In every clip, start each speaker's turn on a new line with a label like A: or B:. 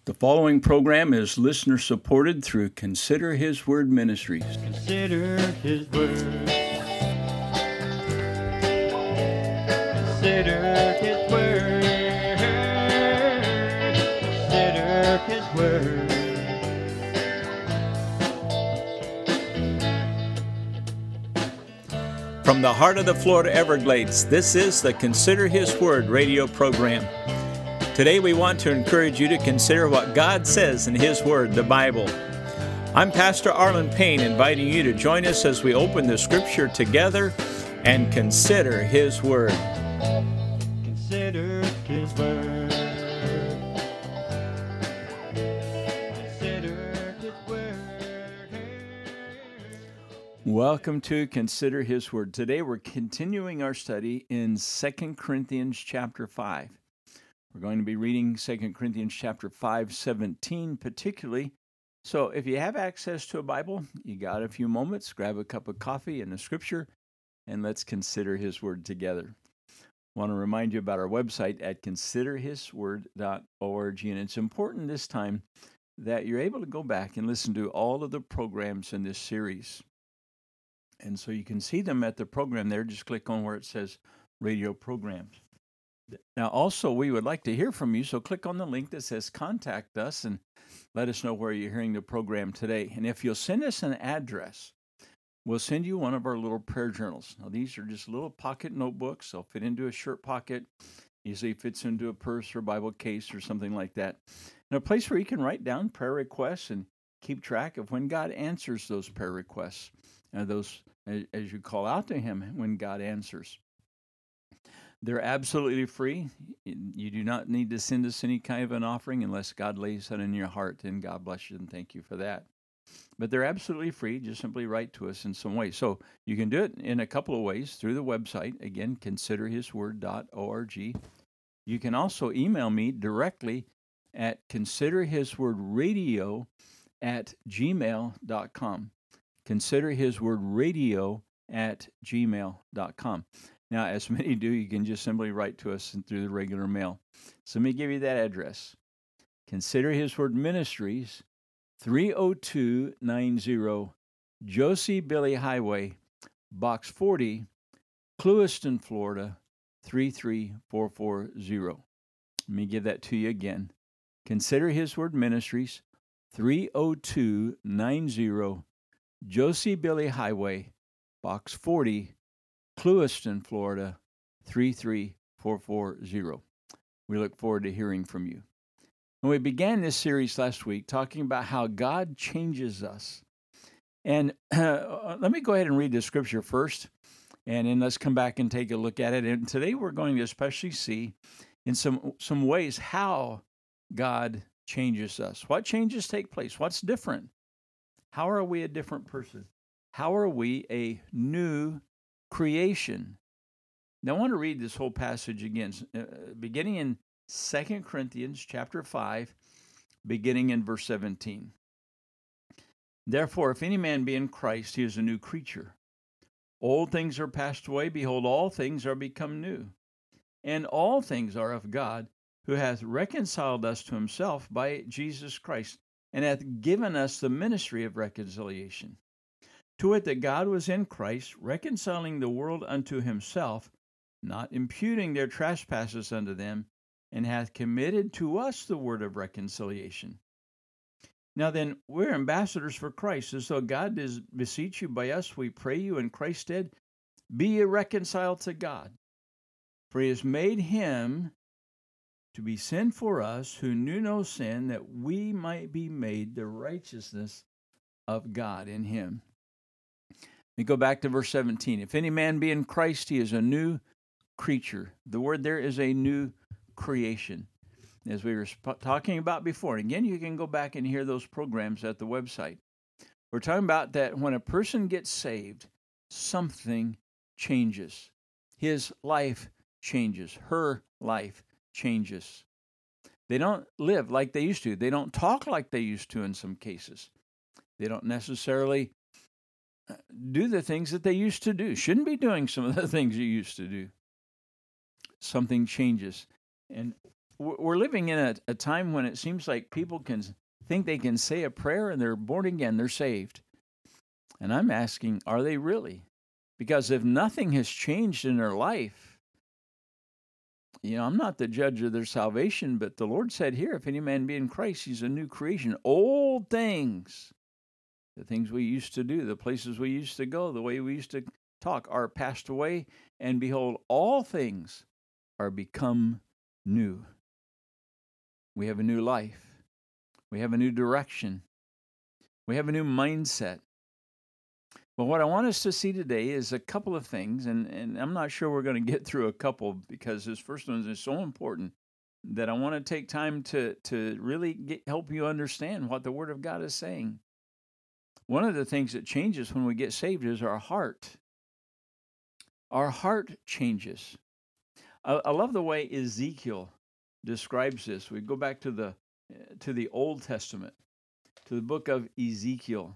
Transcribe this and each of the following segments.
A: The following program is listener supported through Consider His Word Ministries.
B: Consider His Word. Consider His Word. Consider His Word.
A: From the heart of the Florida Everglades, this is the Consider His Word radio program. Today we want to encourage you to consider what God says in His Word, the Bible. I'm Pastor Arlen Payne, inviting you to join us as we open the Scripture together and consider His Word.
B: Consider His Word. Consider His Word.
A: Welcome to Consider His Word. Today we're continuing our study in 2 Corinthians chapter 5. We're going to be reading 2 Corinthians chapter 5:17 particularly. So if you have access to a Bible, you got a few moments, grab a cup of coffee and a scripture, and let's consider His Word together. I want to remind you about our website at considerhisword.org, and it's important this time that you're able to go back and listen to all of the programs in this series. And so you can see them at the program there. Just click on where it says radio programs. Now, also, we would like to hear from you, so click on the link that says Contact Us and let us know where you're hearing the program today. And if you'll send us an address, we'll send you one of our little prayer journals. Now, these are just little pocket notebooks. They'll fit into a shirt pocket, easily fits into a purse or Bible case or something like that. And a place where you can write down prayer requests and keep track of when God answers those prayer requests, those as you call out to Him when God answers. They're absolutely free. You do not need to send us any kind of an offering unless God lays that in your heart, and God bless you and thank you for that. But they're absolutely free. Just simply write to us in some way. So you can do it in a couple of ways through the website. Again, considerhisword.org. You can also email me directly at considerhiswordradio@gmail.com. considerhiswordradio@gmail.com. Now, as many do, you can just simply write to us through the regular mail. So let me give you that address. Consider His Word Ministries, 30290 Josie Billy Highway, Box 40, Clewiston, Florida, 33440. Let me give that to you again. Consider His Word Ministries, 30290 Josie Billy Highway, Box 40, Clewiston, Florida, 33440. We look forward to hearing from you. And we began this series last week talking about how God changes us. And let me go ahead and read the scripture first, and then let's come back and take a look at it. And today we're going to especially see in some ways how God changes us. What changes take place? What's different? How are we a different person? How are we a new creation? Now I want to read this whole passage again, beginning in 2 Corinthians chapter 5, beginning in verse 17. Therefore, if any man be in Christ, he is a new creature. Old things are passed away, behold, all things are become new. And all things are of God, who hath reconciled us to himself by Jesus Christ, and hath given us the ministry of reconciliation. To it that God was in Christ, reconciling the world unto himself, not imputing their trespasses unto them, and hath committed to us the word of reconciliation. Now then, we're ambassadors for Christ, as though God does beseech you by us, we pray you in Christ's stead, be ye reconciled to God. For he has made him to be sin for us, who knew no sin, that we might be made the righteousness of God in him. We go back to verse 17. If any man be in Christ, he is a new creature. The word there is a new creation, as we were talking about before. And again, you can go back and hear those programs at the website. We're talking about that when a person gets saved, something changes. His life changes. Her life changes. They don't live like they used to. They don't talk like they used to in some cases. They don't necessarily do the things that they used to do. Shouldn't be doing some of the things you used to do. Something changes. And we're living in a time when it seems like people can think they can say a prayer and they're born again, they're saved. And I'm asking, are they really? Because if nothing has changed in their life, I'm not the judge of their salvation, but the Lord said here, if any man be in Christ, he's a new creation. Old things, the things we used to do, the places we used to go, the way we used to talk are passed away, and behold, all things are become new. We have a new life. We have a new direction. We have a new mindset. But what I want us to see today is a couple of things, and I'm not sure we're going to get through a couple because this first one is so important that I want to take time to really help you understand what the Word of God is saying. One of the things that changes when we get saved is our heart. Our heart changes. I love the way Ezekiel describes this. We go back to the Old Testament, to the book of Ezekiel.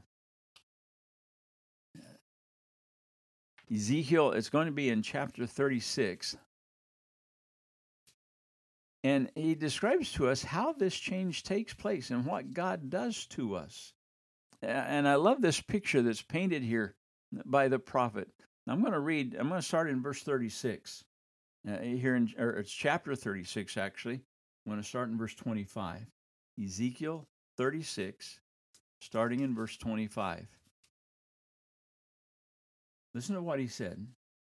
A: Ezekiel, it's going to be in chapter 36. And he describes to us how this change takes place and what God does to us. And I love this picture that's painted here by the prophet. I'm going to start in verse 36. It's chapter 36, actually. I'm going to start in verse 25. Ezekiel 36, starting in verse 25. Listen to what he said.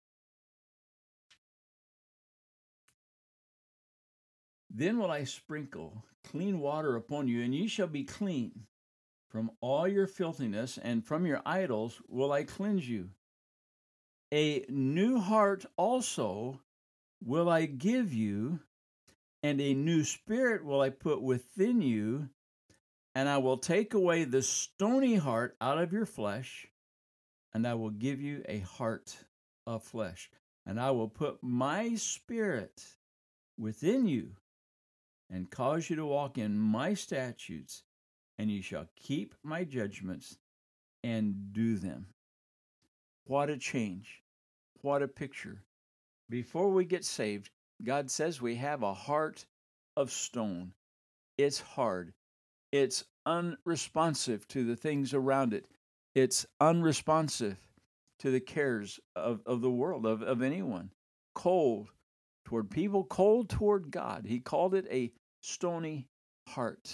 A: Then will I sprinkle clean water upon you, and ye shall be clean. From all your filthiness and from your idols will I cleanse you. A new heart also will I give you, and a new spirit will I put within you, and I will take away the stony heart out of your flesh, and I will give you a heart of flesh. And I will put my spirit within you, and cause you to walk in my statutes, and you shall keep my judgments and do them. What a change. What a picture. Before we get saved, God says we have a heart of stone. It's hard. It's unresponsive to the things around it. It's unresponsive to the cares of the world, of anyone. Cold toward people, cold toward God. He called it a stony heart.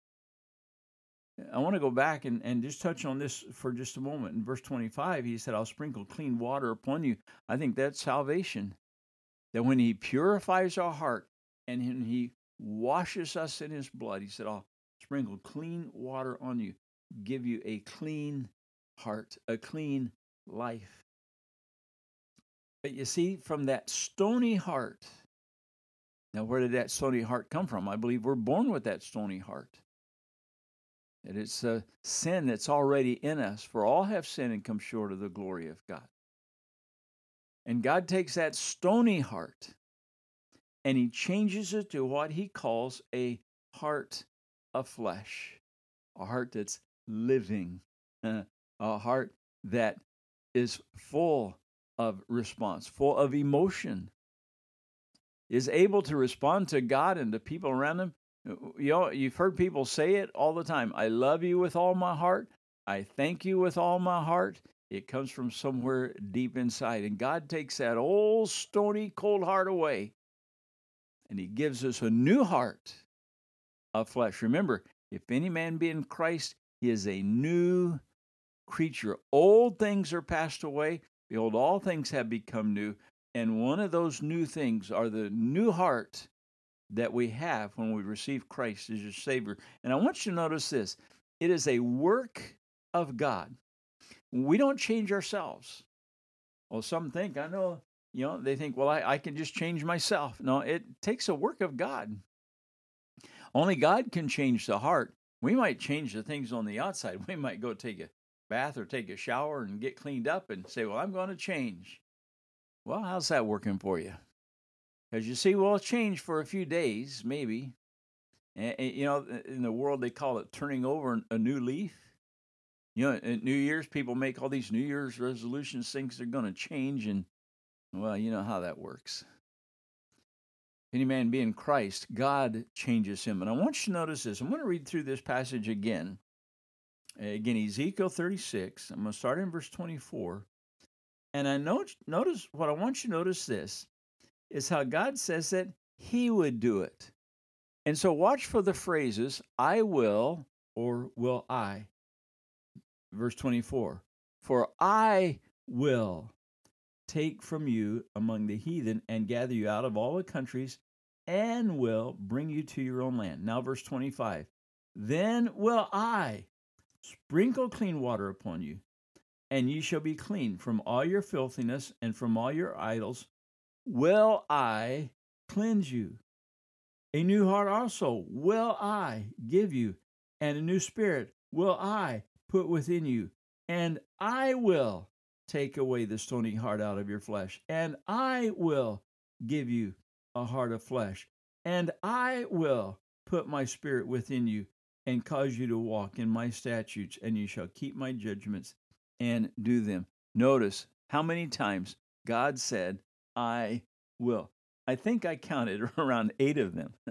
A: I want to go back and just touch on this for just a moment. In verse 25, he said, I'll sprinkle clean water upon you. I think that's salvation. That when he purifies our heart and when he washes us in his blood, he said, I'll sprinkle clean water on you, give you a clean heart, a clean life. But you see, from that stony heart, now where did that stony heart come from? I believe we're born with that stony heart. And it's a sin that's already in us. For all have sinned and come short of the glory of God. And God takes that stony heart and he changes it to what he calls a heart of flesh, a heart that's living, a heart that is full of response, full of emotion, is able to respond to God and to people around him. You've heard people say it all the time. I love you with all my heart. I thank you with all my heart. It comes from somewhere deep inside. And God takes that old, stony, cold heart away, and he gives us a new heart of flesh. Remember, if any man be in Christ, he is a new creature. Old things are passed away. Behold, all things have become new. And one of those new things are the new heart that we have when we receive Christ as your Savior. And I want you to notice this. It is a work of God. We don't change ourselves. Well, some think, I know, they think, well, I can just change myself. No, it takes a work of God. Only God can change the heart. We might change the things on the outside. We might go take a bath or take a shower and get cleaned up and say, well, I'm going to change. Well, how's that working for you? Because you see, well, change for a few days, maybe. And, in the world, they call it turning over a new leaf. At New Year's, people make all these New Year's resolutions, things they're going to change. And, well, you know how that works. Any man be in Christ, God changes him. And I want you to notice this. I'm going to read through this passage again. Again, Ezekiel 36. I'm going to start in verse 24. And notice what I want you to notice this is how God says that he would do it. And so watch for the phrases, I will or will I. Verse 24. For I will take from you among the heathen and gather you out of all the countries and will bring you to your own land. Now, verse 25. Then will I sprinkle clean water upon you, and ye shall be clean from all your filthiness and from all your idols. Will I cleanse you? A new heart also will I give you, and a new spirit will I put within you, and I will take away the stony heart out of your flesh, and I will give you a heart of flesh, and I will put my spirit within you and cause you to walk in my statutes, and you shall keep my judgments and do them. Notice how many times God said, I will. I think I counted around 8 of them.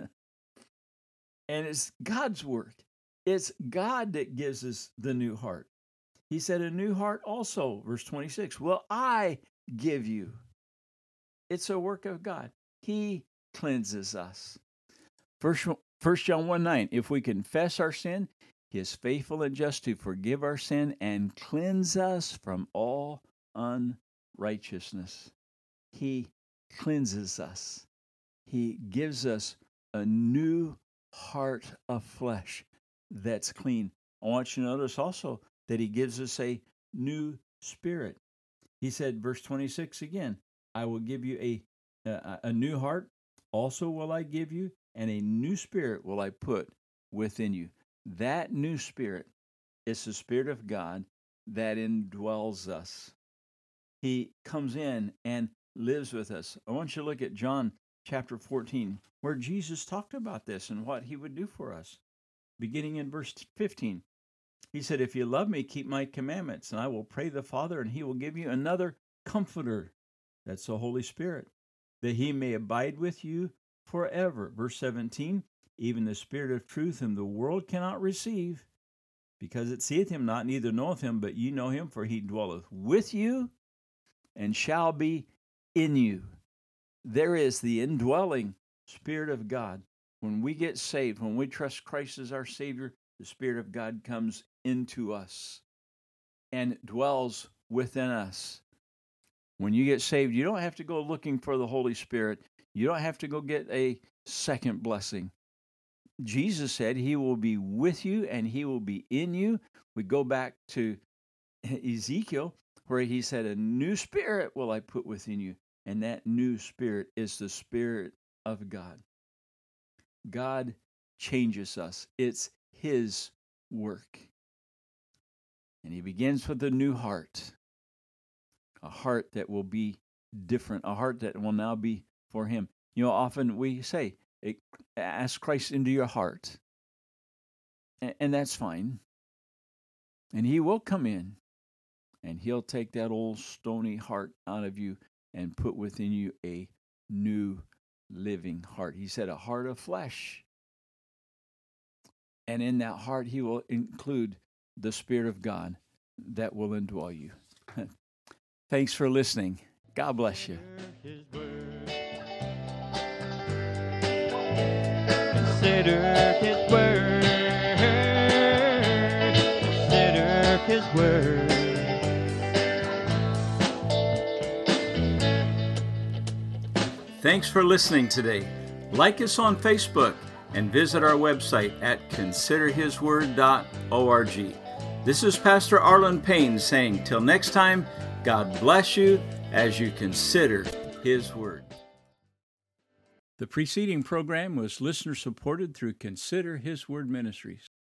A: And it's God's work. It's God that gives us the new heart. He said, a new heart also, verse 26, will I give you. It's a work of God. He cleanses us. First John 1:9, if we confess our sin, he is faithful and just to forgive our sin and cleanse us from all unrighteousness. He cleanses us. He gives us a new heart of flesh that's clean. I want you to notice also that he gives us a new spirit. He said, verse 26 again, I will give you a new heart, also will I give you, and a new spirit will I put within you. That new spirit is the Spirit of God that indwells us. He comes in and lives with us. I want you to look at John chapter 14, where Jesus talked about this and what he would do for us. Beginning in verse 15, he said, if you love me, keep my commandments, and I will pray the Father, and he will give you another comforter. That's the Holy Spirit, that he may abide with you forever. Verse 17, even the Spirit of truth whom the world cannot receive, because it seeth him not, neither knoweth him, but ye know him, for he dwelleth with you and shall be in you. There is the indwelling Spirit of God. When we get saved, when we trust Christ as our Savior, the Spirit of God comes into us and dwells within us. When you get saved, you don't have to go looking for the Holy Spirit. You don't have to go get a second blessing. Jesus said he will be with you and he will be in you. We go back to Ezekiel where he said, a new spirit will I put within you. And that new spirit is the Spirit of God. God changes us. It's his work. And he begins with a new heart, a heart that will be different, a heart that will now be for him. You know, often we say, ask Christ into your heart. And that's fine. And he will come in and he'll take that old stony heart out of you and put within you a new living heart. He said a heart of flesh. And in that heart, he will include the Spirit of God that will indwell you. Thanks for listening. God bless you.
B: His word. Consider his word. Consider his word.
A: Thanks for listening today. Like us on Facebook and visit our website at considerhisword.org. This is Pastor Arlen Payne saying, till next time, God bless you as you consider his word. The preceding program was listener supported through Consider His Word Ministries.